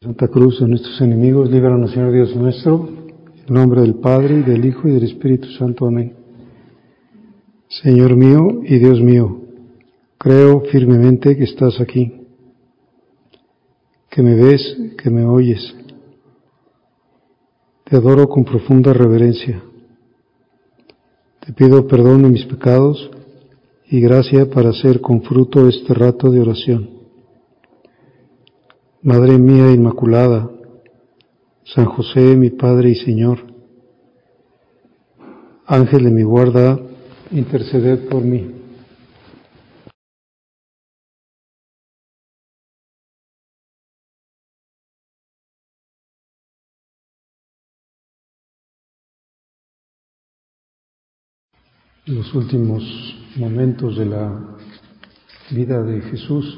Santa Cruz de nuestros enemigos, líbranos, Señor Dios nuestro, en nombre del Padre, y del Hijo, y del Espíritu Santo. Amén. Señor mío y Dios mío, creo firmemente que estás aquí, que me ves, que me oyes. Te adoro con profunda reverencia. Te pido perdón de mis pecados y gracia para hacer con fruto este rato de oración. Madre mía Inmaculada, San José, mi Padre y Señor, Ángel de mi guarda, interceded por mí. Los últimos momentos de la vida de Jesús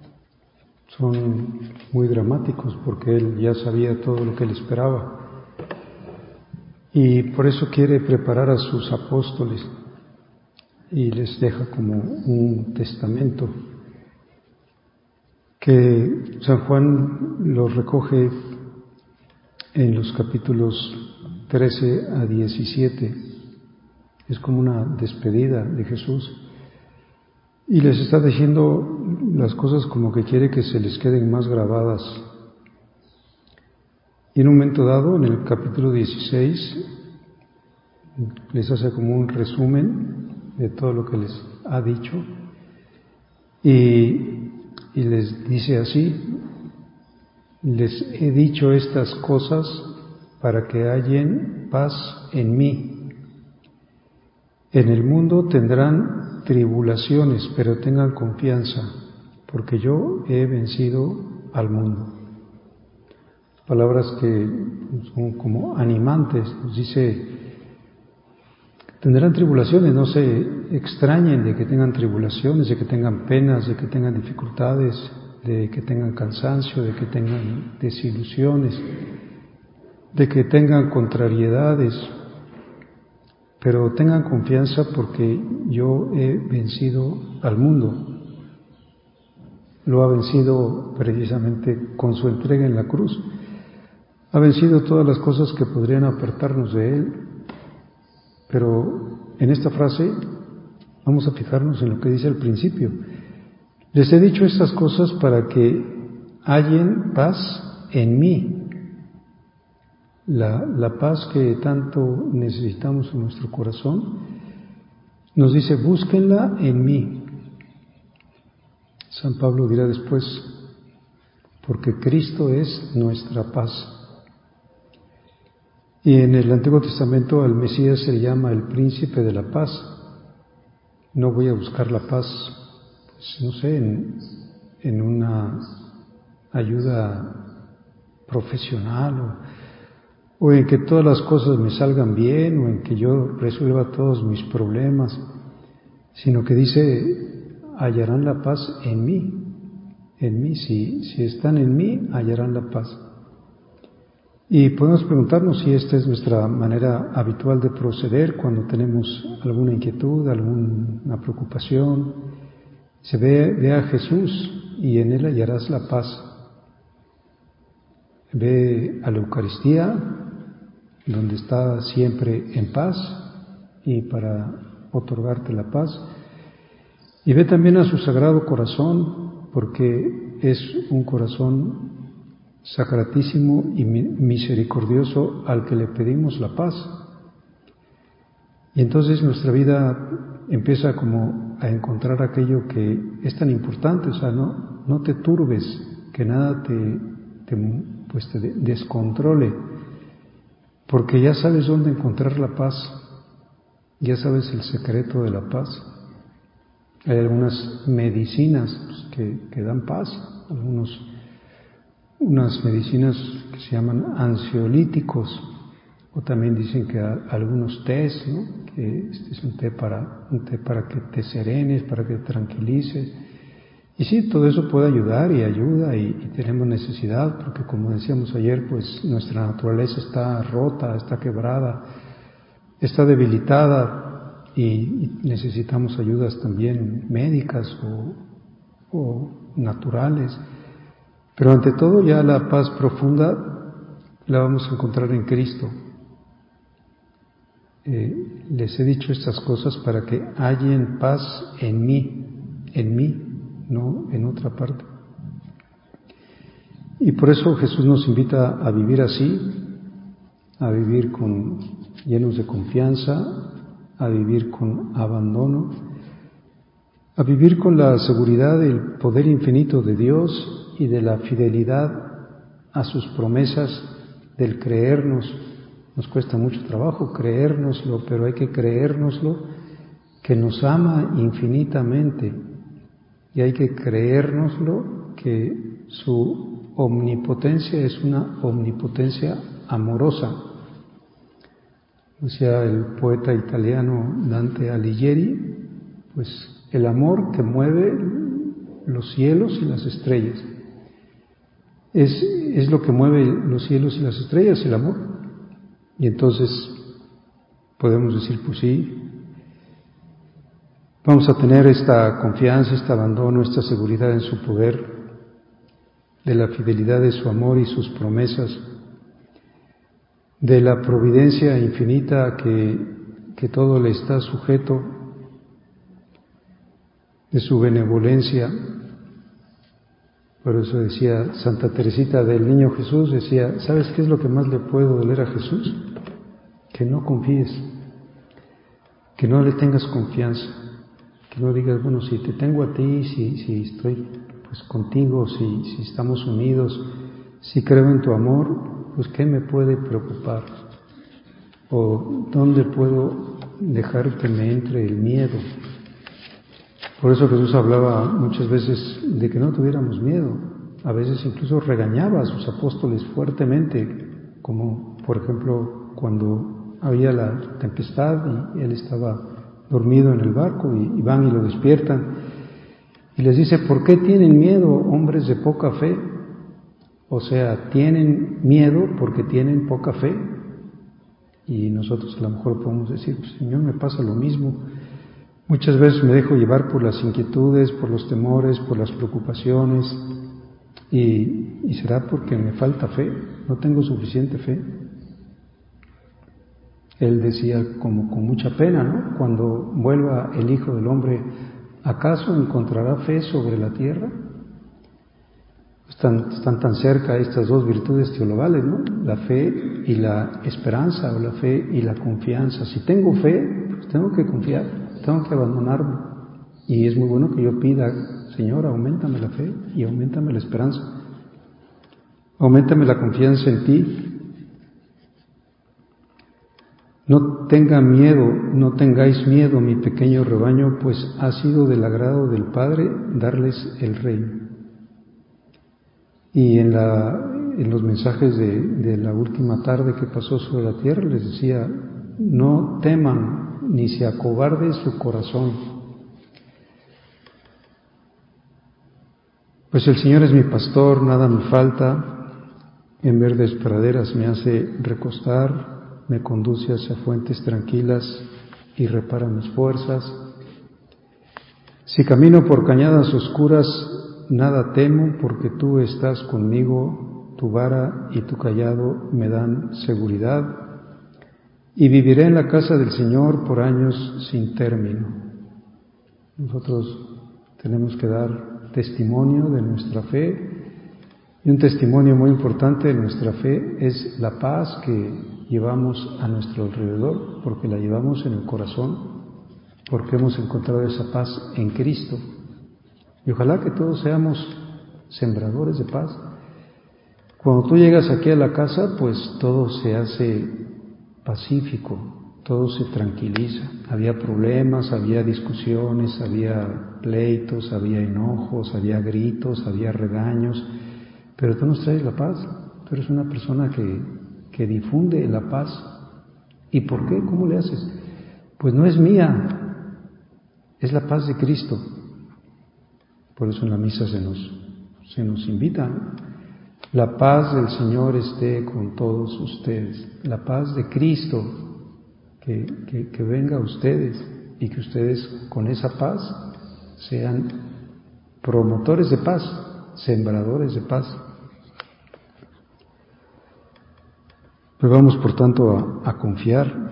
son muy dramáticos porque Él ya sabía todo lo que le esperaba y por eso quiere preparar a sus apóstoles y les deja como un testamento que San Juan lo recoge en los capítulos 13 a 17. Es como una despedida de Jesús y les está diciendo las cosas como que quiere que se les queden más grabadas. Y en un momento dado, en el capítulo 16, les hace como un resumen de todo lo que les ha dicho y les dice así: les he dicho estas cosas para que hallen paz en mí. En el mundo tendrán tribulaciones, pero tengan confianza, porque yo he vencido al mundo. Palabras que son como animantes. Nos dice: tendrán tribulaciones, no se extrañen de que tengan tribulaciones, de que tengan penas, de que tengan dificultades, de que tengan cansancio, de que tengan desilusiones, de que tengan contrariedades. Pero tengan confianza porque yo he vencido al mundo. Lo ha vencido precisamente con su entrega en la cruz. Ha vencido todas las cosas que podrían apartarnos de Él. Pero en esta frase vamos a fijarnos en lo que dice al principio. Les he dicho estas cosas para que hallen paz en mí. La paz que tanto necesitamos en nuestro corazón, nos dice: búsquenla en mí. San Pablo dirá después: porque Cristo es nuestra paz. Y en el Antiguo Testamento al Mesías se le llama el príncipe de la paz. No voy a buscar la paz, pues, no sé, en una ayuda profesional o en que todas las cosas me salgan bien, o en que yo resuelva todos mis problemas, sino que dice: hallarán la paz en mí, si están en mí, hallarán la paz. Y podemos preguntarnos si esta es nuestra manera habitual de proceder cuando tenemos alguna inquietud, alguna preocupación. Se ve a Jesús y en Él hallarás la paz. Ve a la Eucaristía, donde está siempre en paz y para otorgarte la paz. Y ve también a su Sagrado Corazón, porque es un corazón sacratísimo y misericordioso al que le pedimos la paz. Y entonces nuestra vida empieza como a encontrar aquello que es tan importante. O sea, no te turbes, que nada te descontrole, porque ya sabes dónde encontrar la paz, ya sabes el secreto de la paz. Hay algunas medicinas que dan paz, unas medicinas que se llaman ansiolíticos, o también dicen que algunos tés, ¿no? Que este es un té para que te serenes, para que te tranquilices. Y sí, todo eso puede ayudar y ayuda y tenemos necesidad, porque como decíamos ayer, pues nuestra naturaleza está rota, está quebrada, está debilitada y necesitamos ayudas también médicas o naturales. Pero ante todo ya la paz profunda la vamos a encontrar en Cristo. Les he dicho estas cosas para que hallen paz en mí, no en otra parte. Y por eso Jesús nos invita a vivir así, a vivir llenos de confianza, a vivir con abandono, a vivir con la seguridad del poder infinito de Dios y de la fidelidad a sus promesas, del creernos. Nos cuesta mucho trabajo creérnoslo, pero hay que creérnoslo, que nos ama infinitamente, y hay que creérnoslo que su omnipotencia es una omnipotencia amorosa. Decía el poeta italiano Dante Alighieri, pues el amor que mueve los cielos y las estrellas. Es lo que mueve los cielos y las estrellas, el amor. Y entonces podemos decir, pues sí, vamos a tener esta confianza, este abandono, esta seguridad en su poder, de la fidelidad de su amor y sus promesas, de la providencia infinita que todo le está sujeto, de su benevolencia. Por eso decía Santa Teresita del Niño Jesús, decía, ¿sabes qué es lo que más le puede doler a Jesús? Que no confíes, que no le tengas confianza, que no digas, bueno, si te tengo a ti, si estoy pues contigo, si estamos unidos, si creo en tu amor, pues ¿qué me puede preocupar? ¿O dónde puedo dejar que me entre el miedo? Por eso Jesús hablaba muchas veces de que no tuviéramos miedo. A veces incluso regañaba a sus apóstoles fuertemente, como por ejemplo cuando había la tempestad y él estaba dormido en el barco y van y lo despiertan y les dice, ¿por qué tienen miedo, hombres de poca fe? O sea, tienen miedo porque tienen poca fe. Y nosotros a lo mejor podemos decir, pues, Señor, me pasa lo mismo. Muchas veces me dejo llevar por las inquietudes, por los temores, por las preocupaciones, y será porque me falta fe, no tengo suficiente fe. Él decía como con mucha pena, ¿no? Cuando vuelva el Hijo del Hombre, ¿acaso encontrará fe sobre la tierra? Están tan cerca estas dos virtudes teologales, ¿no? La fe y la esperanza, o la fe y la confianza. Si tengo fe, pues tengo que confiar, tengo que abandonarme. Y es muy bueno que yo pida, Señor, auméntame la fe y auméntame la esperanza. Auméntame la confianza en ti. No tengan miedo, no tengáis miedo, mi pequeño rebaño, pues ha sido del agrado del Padre darles el reino. Y en los mensajes de la última tarde que pasó sobre la tierra les decía, no teman ni se acobarde su corazón. Pues el Señor es mi pastor, nada me falta, en verdes praderas me hace recostar, me conduce hacia fuentes tranquilas y repara mis fuerzas. Si camino por cañadas oscuras, nada temo porque tú estás conmigo, tu vara y tu cayado me dan seguridad, y viviré en la casa del Señor por años sin término. Nosotros tenemos que dar testimonio de nuestra fe, y un testimonio muy importante de nuestra fe es la paz que llevamos a nuestro alrededor, porque la llevamos en el corazón, porque hemos encontrado esa paz en Cristo. Y ojalá que todos seamos sembradores de paz. Cuando tú llegas aquí a la casa, pues todo se hace pacífico, todo se tranquiliza. Había problemas, había discusiones, había pleitos, había enojos, había gritos, había regaños, pero tú nos traes la paz. Tú eres una persona que difunde la paz. ¿Y por qué? ¿Cómo le haces? Pues no es mía, es la paz de Cristo. Por eso en la misa se nos invita, la paz del Señor esté con todos ustedes, la paz de Cristo, que venga a ustedes y que ustedes con esa paz sean promotores de paz, sembradores de paz. Pues vamos por tanto a confiar.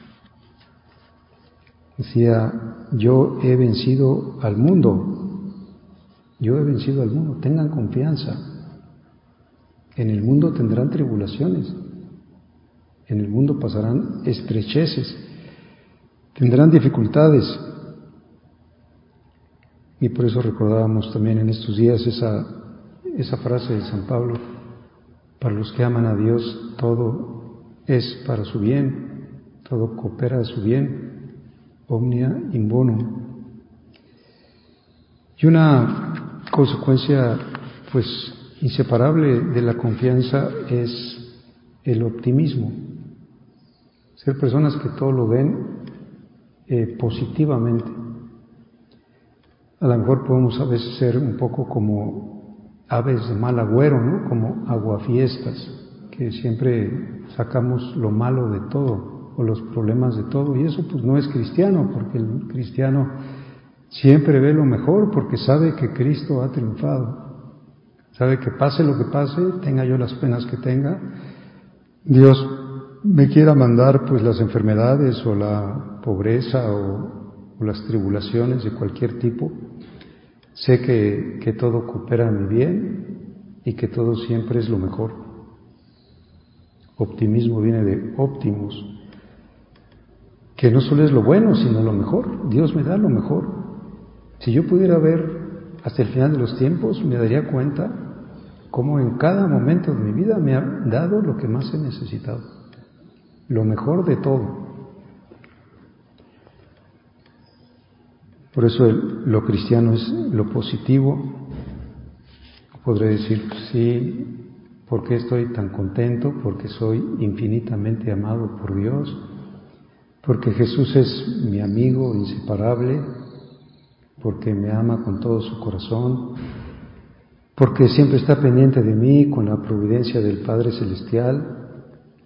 Decía, yo he vencido al mundo. Yo he vencido al mundo. Tengan confianza. En el mundo tendrán tribulaciones. En el mundo pasarán estrecheces. Tendrán dificultades. Y por eso recordábamos también en estos días esa frase de San Pablo: para los que aman a Dios todo es para su bien, todo coopera a su bien, omnia in bonum. Y una consecuencia pues inseparable de la confianza es el optimismo. Ser personas que todo lo ven positivamente. A lo mejor podemos a veces ser un poco como aves de mal agüero, ¿no? Como aguafiestas, que siempre sacamos lo malo de todo o los problemas de todo, y eso pues no es cristiano, porque el cristiano siempre ve lo mejor porque sabe que Cristo ha triunfado, sabe que pase lo que pase, tenga yo las penas que tenga, Dios me quiera mandar pues las enfermedades o la pobreza o las tribulaciones de cualquier tipo, sé que todo coopera a mi bien y que todo siempre es lo mejor. Optimismo viene de Optimus, que no solo es lo bueno, sino lo mejor. Dios me da lo mejor. Si yo pudiera ver hasta el final de los tiempos, me daría cuenta cómo en cada momento de mi vida me ha dado lo que más he necesitado, lo mejor de todo. Por eso lo cristiano es lo positivo. Podré decir, pues sí, ¿por qué estoy tan contento? Porque soy infinitamente amado por Dios, porque Jesús es mi amigo inseparable, porque me ama con todo su corazón, porque siempre está pendiente de mí con la providencia del Padre Celestial,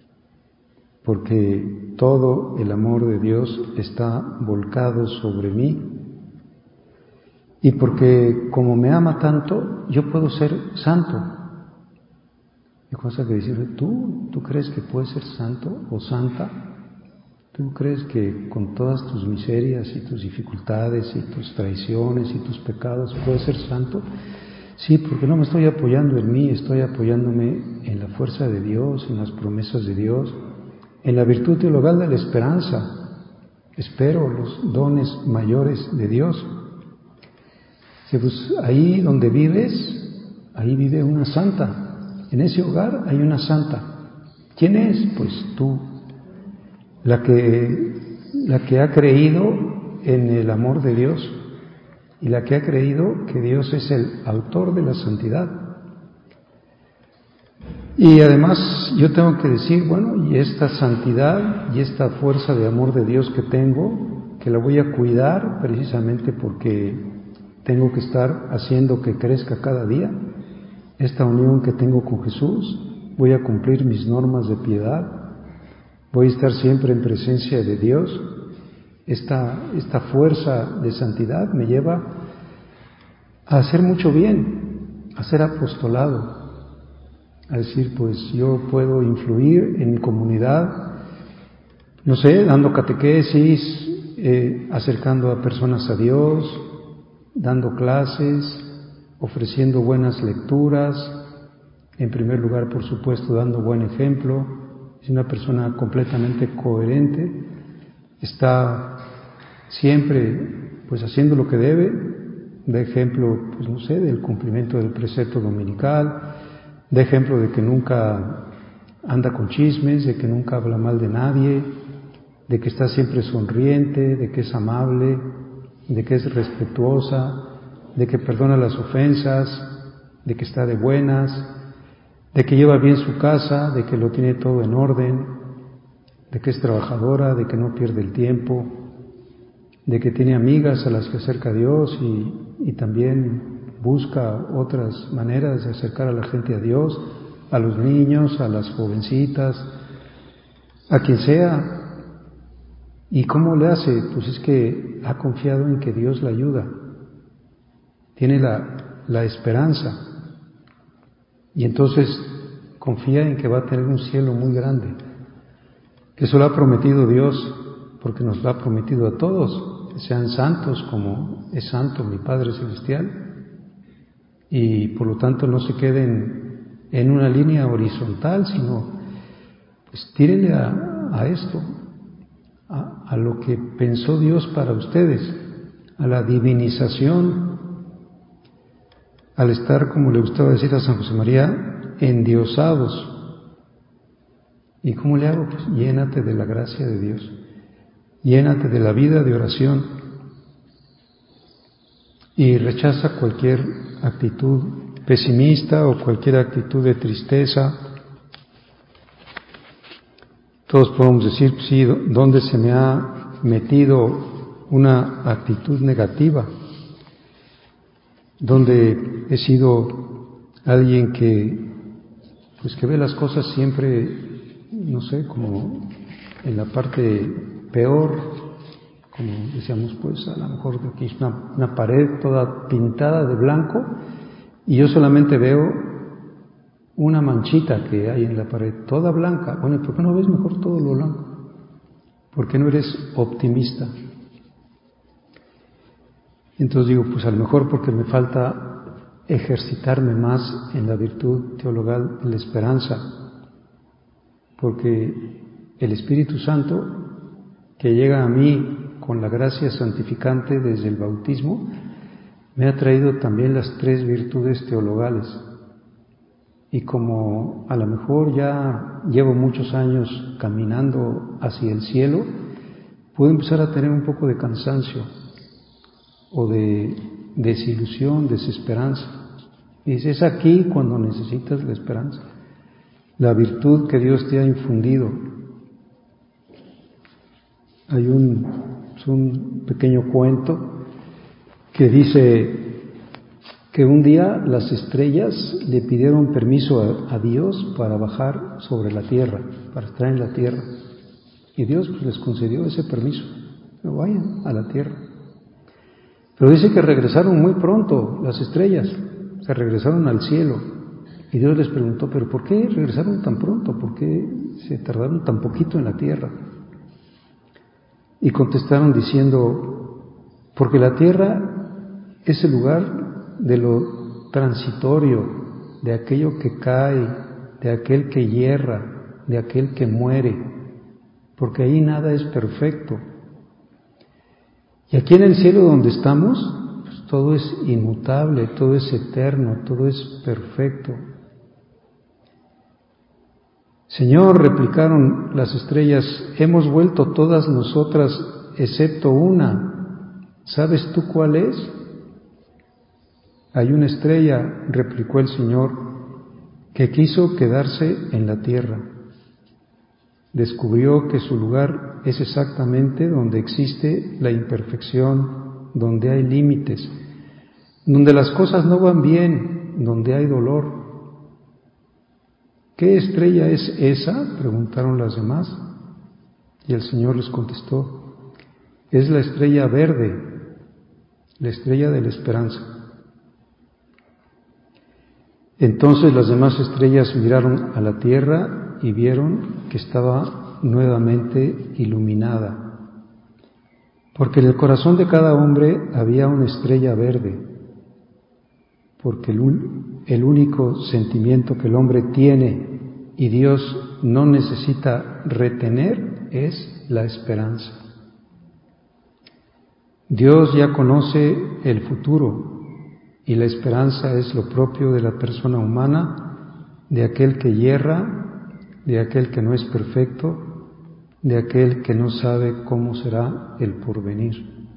porque todo el amor de Dios está volcado sobre mí, y porque como me ama tanto, yo puedo ser santo. Hay cosa que decirle, ¿tú crees que puedes ser santo o santa? ¿Tú crees que con todas tus miserias y tus dificultades y tus traiciones y tus pecados puedes ser santo? Sí, porque no me estoy apoyando en mí, estoy apoyándome en la fuerza de Dios, en las promesas de Dios, en la virtud teologal de la esperanza. Espero los dones mayores de Dios. Pues ahí donde vives, ahí vive una santa. En ese hogar hay una santa. ¿Quién es? Pues tú, la que ha creído en el amor de Dios y la que ha creído que Dios es el autor de la santidad. Y además yo tengo que decir, bueno, y esta santidad y esta fuerza de amor de Dios que tengo, que la voy a cuidar precisamente porque tengo que estar haciendo que crezca cada día esta unión que tengo con Jesús, voy a cumplir mis normas de piedad, voy a estar siempre en presencia de Dios. Esta fuerza de santidad me lleva a hacer mucho bien, a ser apostolado, a decir, pues yo puedo influir en mi comunidad, no sé, dando catequesis, acercando a personas a Dios, dando clases, ofreciendo buenas lecturas, en primer lugar, por supuesto, dando buen ejemplo. Es una persona completamente coherente, está siempre pues haciendo lo que debe, da ejemplo, pues no sé, del cumplimiento del precepto dominical, da ejemplo de que nunca anda con chismes, de que nunca habla mal de nadie, de que está siempre sonriente, de que es amable, de que es respetuosa, de que perdona las ofensas, de que está de buenas, de que lleva bien su casa, de que lo tiene todo en orden, de que es trabajadora, de que no pierde el tiempo, de que tiene amigas a las que acerca a Dios y también busca otras maneras de acercar a la gente a Dios, a los niños, a las jovencitas, a quien sea. ¿Y cómo le hace? Pues es que ha confiado en que Dios la ayuda, tiene la esperanza y entonces confía en que va a tener un cielo muy grande. Eso lo ha prometido Dios, porque nos lo ha prometido a todos, que sean santos como es santo mi Padre Celestial, y por lo tanto no se queden en una línea horizontal, sino pues tírenle a esto, a lo que pensó Dios para ustedes, a la divinización, al estar, como le gustaba decir a San José María, endiosados. ¿Y cómo le hago? Pues llénate de la gracia de Dios, llénate de la vida de oración y rechaza cualquier actitud pesimista o cualquier actitud de tristeza. Todos podemos decir, sí, ¿dónde se me ha metido una actitud negativa? Donde he sido alguien que ve las cosas siempre, no sé, como en la parte peor, como decíamos, pues a lo mejor de aquí es una pared toda pintada de blanco y yo solamente veo una manchita que hay en la pared, toda blanca. Bueno, ¿por qué no ves mejor todo lo blanco? ¿Por qué no eres optimista? Entonces digo, pues a lo mejor porque me falta ejercitarme más en la virtud teologal de la esperanza, porque el Espíritu Santo que llega a mí con la gracia santificante desde el bautismo me ha traído también las 3 virtudes teologales. Y como a lo mejor ya llevo muchos años caminando hacia el cielo, puedo empezar a tener un poco de cansancio o de desilusión, desesperanza. Y es aquí cuando necesitas la esperanza, la virtud que Dios te ha infundido. Hay un pequeño cuento que dice que un día las estrellas le pidieron permiso a Dios para bajar sobre la tierra, para estar en la tierra. Y Dios pues les concedió ese permiso, que vayan a la tierra. Pero dice que regresaron muy pronto las estrellas, se regresaron al cielo. Y Dios les preguntó, ¿pero por qué regresaron tan pronto? ¿Por qué se tardaron tan poquito en la tierra? Y contestaron diciendo, porque la tierra es el lugar de lo transitorio, de aquello que cae, de aquel que hierra, de aquel que muere, porque ahí nada es perfecto. Y aquí en el cielo donde estamos, pues todo es inmutable, todo es eterno, todo es perfecto. Señor, replicaron las estrellas, hemos vuelto todas nosotras excepto una. ¿Sabes tú cuál es? Hay una estrella, replicó el Señor, que quiso quedarse en la tierra. Descubrió que su lugar es exactamente donde existe la imperfección, donde hay límites, donde las cosas no van bien, donde hay dolor. ¿Qué estrella es esa?, preguntaron las demás. Y el Señor les contestó, es la estrella verde, la estrella de la esperanza. Entonces las demás estrellas miraron a la tierra y vieron que estaba nuevamente iluminada, porque en el corazón de cada hombre había una estrella verde, porque el único sentimiento que el hombre tiene y Dios no necesita retener es la esperanza. Dios ya conoce el futuro y la esperanza es lo propio de la persona humana, de aquel que yerra, de aquel que no es perfecto, de aquel que no sabe cómo será el porvenir.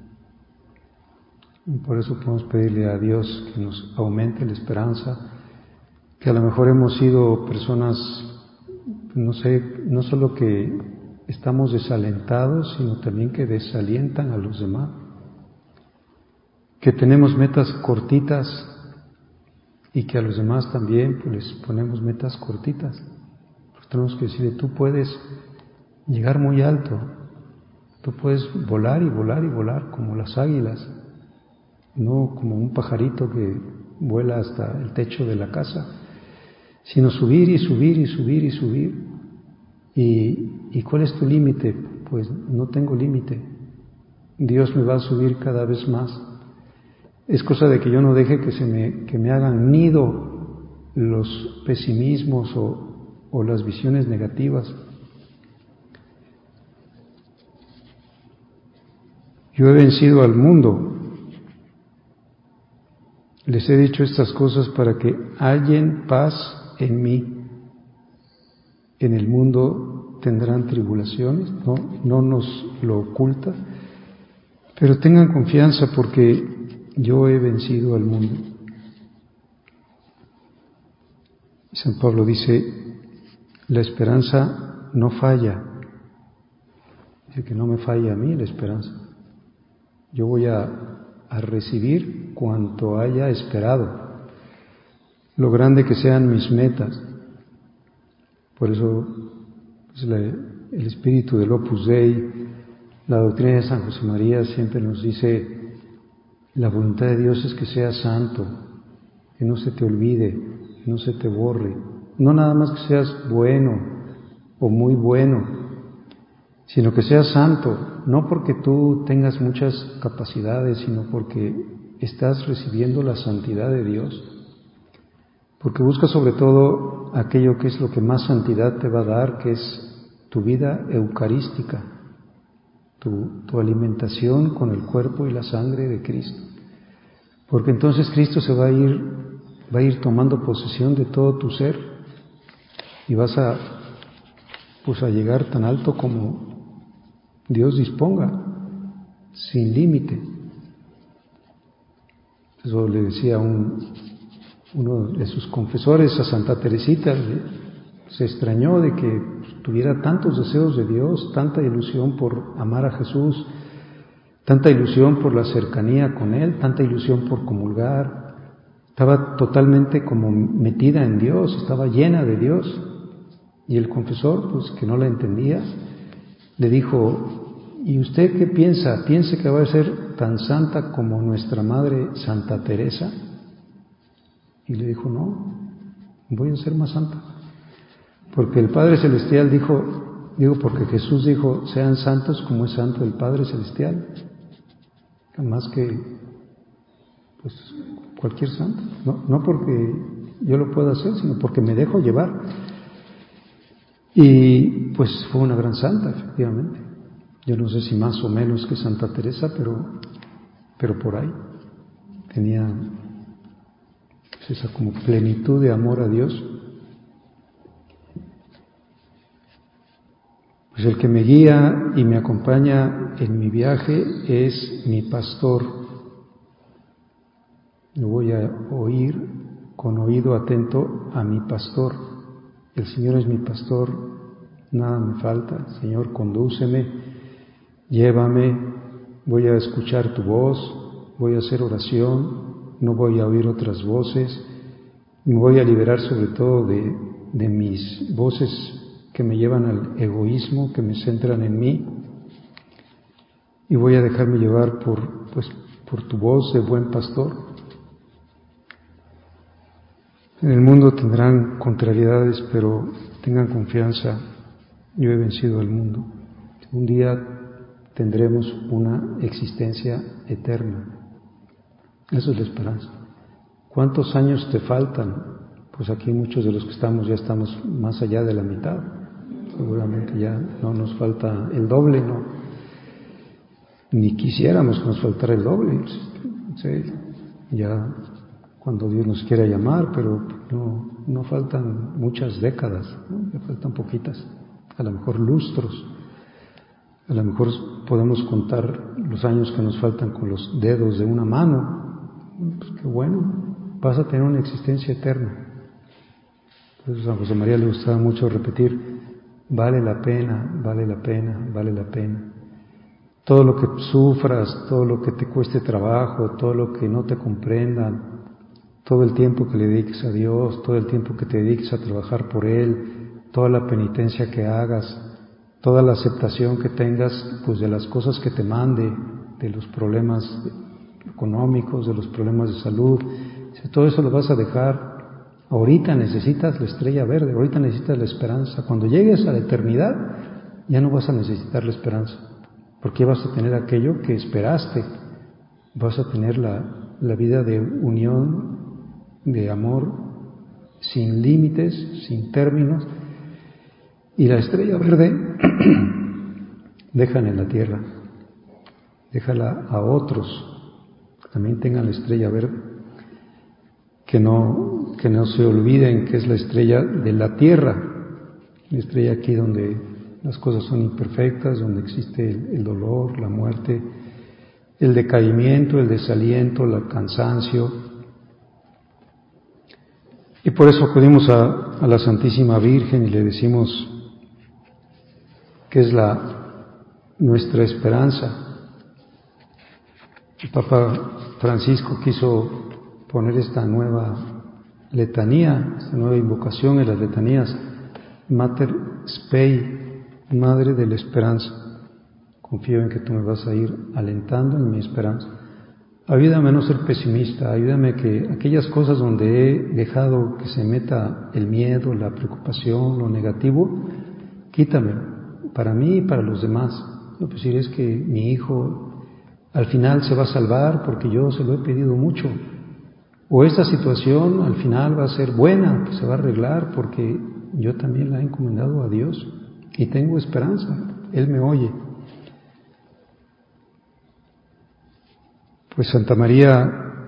Y por eso podemos pedirle a Dios que nos aumente la esperanza, que a lo mejor hemos sido personas, no sé, no solo que estamos desalentados, sino también que desalientan a los demás, que tenemos metas cortitas y que a los demás también pues les ponemos metas cortitas. Pues tenemos que decirle, tú puedes llegar muy alto, tú puedes volar y volar y volar como las águilas, no como un pajarito que vuela hasta el techo de la casa, sino subir y subir y subir y subir. ¿Y cuál es tu límite? Pues no tengo límite. Dios me va a subir cada vez más. Es cosa de que yo no deje que me hagan nido los pesimismos o las visiones negativas. Yo he vencido al mundo. Les he dicho estas cosas para que hallen paz en mí. En el mundo tendrán tribulaciones, no nos lo oculta, pero tengan confianza porque yo he vencido al mundo. San Pablo dice, la esperanza no falla. Dice que no me falla a mí la esperanza. Yo voy a recibir cuanto haya esperado, lo grande que sean mis metas. Por eso pues, el espíritu del Opus Dei, la doctrina de San José María siempre nos dice, la voluntad de Dios es que seas santo, que no se te olvide, que no se te borre, no nada más que seas bueno o muy bueno, sino que seas santo, no porque tú tengas muchas capacidades, sino porque estás recibiendo la santidad de Dios, porque busca sobre todo aquello que es lo que más santidad te va a dar, que es tu vida eucarística, tu alimentación con el cuerpo y la sangre de Cristo, porque entonces Cristo se va a ir tomando posesión de todo tu ser y vas a llegar tan alto como Dios disponga, sin límite. Eso le decía uno de sus confesores a Santa Teresita, se extrañó de que tuviera tantos deseos de Dios, tanta ilusión por amar a Jesús, tanta ilusión por la cercanía con Él, tanta ilusión por comulgar. Estaba totalmente como metida en Dios, estaba llena de Dios. Y el confesor, pues que no la entendía, le dijo, ¿y usted qué piensa? ¿Piensa que va a ser tan santa como nuestra Madre Santa Teresa? Y le dijo, no, voy a ser más santa. Porque el Padre Celestial porque Jesús dijo, sean santos como es santo el Padre Celestial. Más que, pues, cualquier santo. No porque yo lo pueda hacer, sino porque me dejo llevar. Y pues fue una gran santa, efectivamente. Yo no sé si más o menos que Santa Teresa, pero por ahí. Tenía pues, esa como plenitud de amor a Dios. Pues el que me guía y me acompaña en mi viaje es mi pastor. Yo voy a oír con oído atento a mi pastor. El Señor es mi pastor, nada me falta. Señor, condúceme, llévame, voy a escuchar tu voz, voy a hacer oración, no voy a oír otras voces, me voy a liberar sobre todo de mis voces que me llevan al egoísmo, que me centran en mí, y voy a dejarme llevar por tu voz de buen pastor. En el mundo tendrán contrariedades, pero tengan confianza, yo he vencido al mundo. Un día tendremos una existencia eterna. Eso es la esperanza. ¿Cuántos años te faltan? Pues aquí muchos de los que estamos ya estamos más allá de la mitad. Seguramente ya no nos falta el doble, no. Ni quisiéramos que nos faltara el doble. Sí, ya cuando Dios nos quiera llamar, pero no faltan muchas décadas, ¿no? Ya faltan poquitas, a lo mejor lustros. A lo mejor podemos contar los años que nos faltan con los dedos de una mano. Pues qué bueno, vas a tener una existencia eterna. Por eso a San José María le gustaba mucho repetir, vale la pena, vale la pena, vale la pena. Todo lo que sufras, todo lo que te cueste trabajo, todo lo que no te comprendan, todo el tiempo que le dediques a Dios, todo el tiempo que te dediques a trabajar por Él, toda la penitencia que hagas, toda la aceptación que tengas pues de las cosas que te mande, de los problemas económicos, de los problemas de salud, todo eso lo vas a dejar Ahorita necesitas la estrella verde, ahorita necesitas la esperanza. Cuando llegues a la eternidad, ya no vas a necesitar la esperanza, porque vas a tener aquello que esperaste. Vas a tener la vida de unión, de amor, sin límites, sin términos. Y la estrella verde, déjala en la tierra, déjala a otros que también tengan la estrella verde, que no se olviden que es la estrella de la tierra, la estrella aquí donde las cosas son imperfectas, donde existe el dolor, la muerte, el decaimiento, el desaliento, el cansancio. Y por eso acudimos a la Santísima Virgen y le decimos que es nuestra esperanza. El Papa Francisco quiso poner esta nueva letanía, esta nueva invocación en las letanías, Mater Spei, Madre de la Esperanza. Confío en que tú me vas a ir alentando en mi esperanza. Ayúdame a no ser pesimista, ayúdame que aquellas cosas donde he dejado que se meta el miedo, la preocupación, lo negativo, quítamelo, para mí y para los demás. No, pues decir, es que mi hijo al final se va a salvar porque yo se lo he pedido mucho. O esta situación al final va a ser buena, pues se va a arreglar porque yo también la he encomendado a Dios y tengo esperanza, Él me oye. Pues Santa María,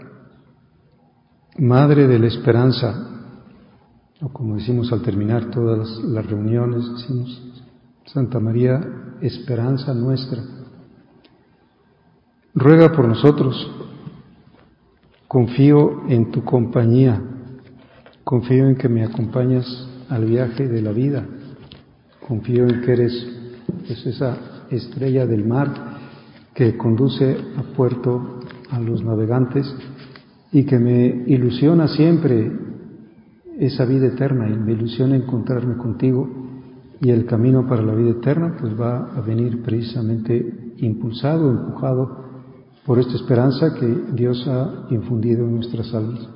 Madre de la Esperanza, o como decimos al terminar todas las reuniones, decimos Santa María, Esperanza nuestra, ruega por nosotros. Confío en tu compañía, confío en que me acompañas al viaje de la vida, confío en que eres pues, esa estrella del mar que conduce a puerto a los navegantes y que me ilusiona siempre esa vida eterna y me ilusiona encontrarme contigo, y el camino para la vida eterna pues va a venir precisamente impulsado, empujado por esta esperanza que Dios ha infundido en nuestras almas.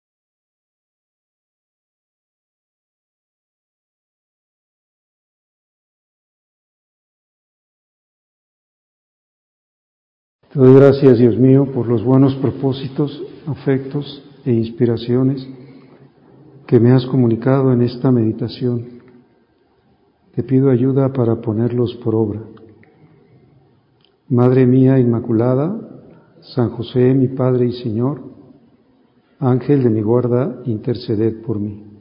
Te doy gracias, Dios mío, por los buenos propósitos, afectos e inspiraciones que me has comunicado en esta meditación. Te pido ayuda para ponerlos por obra. Madre mía Inmaculada, San José, mi Padre y Señor, Ángel de mi guarda, interceded por mí.